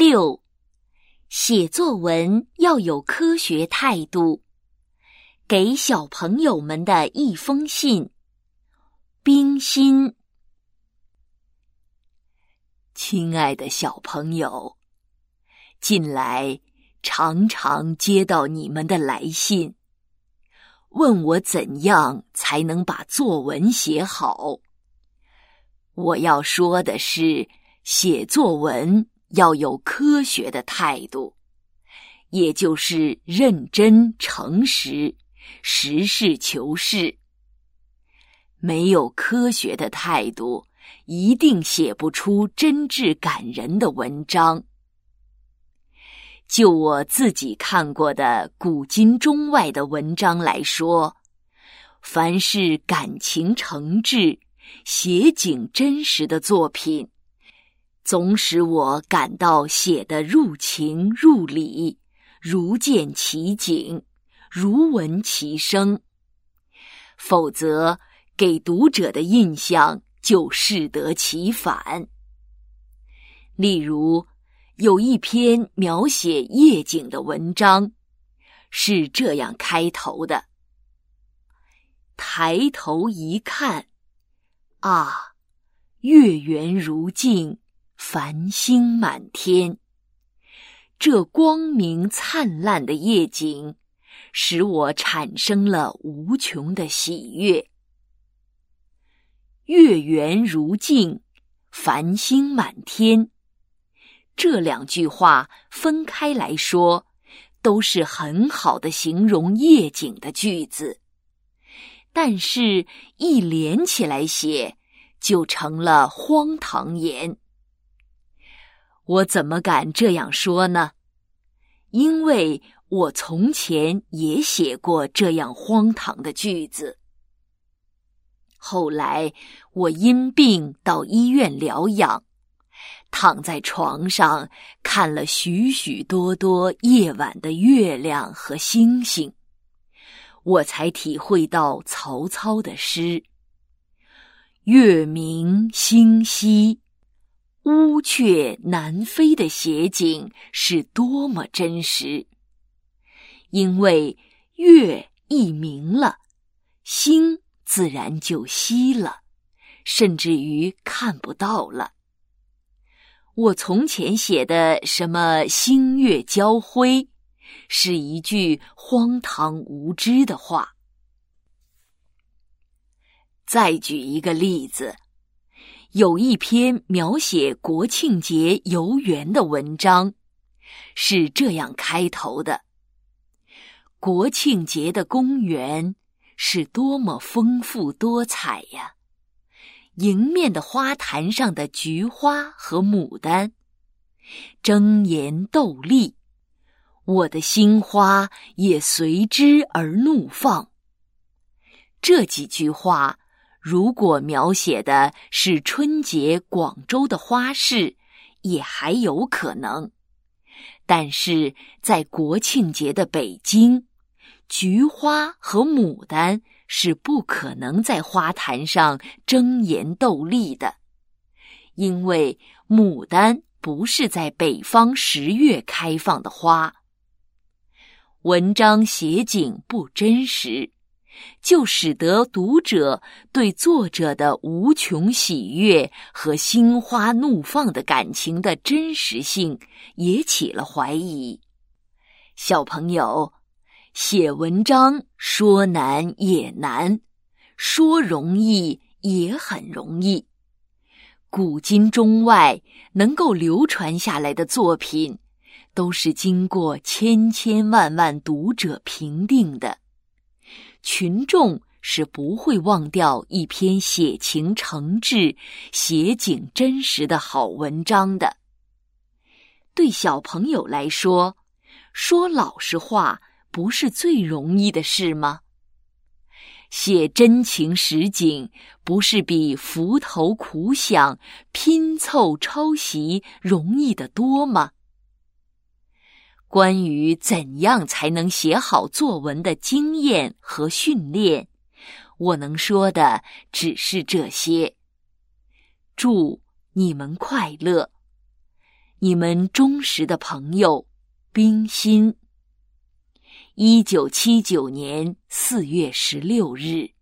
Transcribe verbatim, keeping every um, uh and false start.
六，写作文要有科学态度。给小朋友们的一封信。冰心。亲爱的小朋友，近来常常接到你们的来信，问我怎样才能把作文写好。我要说的是，写作文要有科学的态度，也就是认真诚实，实事求是。没有科学的态度，一定写不出真挚感人的文章。就我自己看过的古今中外的文章来说，凡是感情诚挚、写景真实的作品，总使我感到写得入情入理，如见其景，如闻其声。否则，给读者的印象就适得其反。例如，有一篇描写夜景的文章，是这样开头的：抬头一看，啊，月圆如镜，繁星满天。这光明灿烂的夜景，使我产生了无穷的喜悦。月圆如镜，繁星满天，这两句话分开来说，都是很好的形容夜景的句子，但是一连起来写，就成了荒唐言。我怎么敢这样说呢？因为我从前也写过这样荒唐的句子。后来我因病到医院疗养，躺在床上看了许许多多夜晚的月亮和星星，我才体会到曹操的诗：月明星稀，乌鹊南飞的写景是多么真实。因为月一明了，星自然就稀了，甚至于看不到了。我从前写的什么星月交辉，是一句荒唐无知的话。再举一个例子，有一篇描写国庆节游园的文章，是这样开头的：国庆节的公园是多么丰富多彩呀！迎面的花坛上的菊花和牡丹，争妍斗丽，我的心花也随之而怒放。这几句话，如果描写的是春节广州的花市，也还有可能。但是在国庆节的北京，菊花和牡丹是不可能在花坛上争妍斗丽的，因为牡丹不是在北方十月开放的花。文章写景不真实，就使得读者对作者的无穷喜悦和心花怒放的感情的真实性也起了怀疑。小朋友，写文章说难也难，说容易也很容易。古今中外能够流传下来的作品，都是经过千千万万读者评定的。群众是不会忘掉一篇写情诚挚、写景真实的好文章的。对小朋友来说，说老实话不是最容易的事吗？写真情实景，不是比伏头苦想、拼凑抄袭容易得多吗？关于怎样才能写好作文的经验和训练，我能说的只是这些。祝你们快乐！ 你们忠实的朋友冰心。一九七九年四月十六日。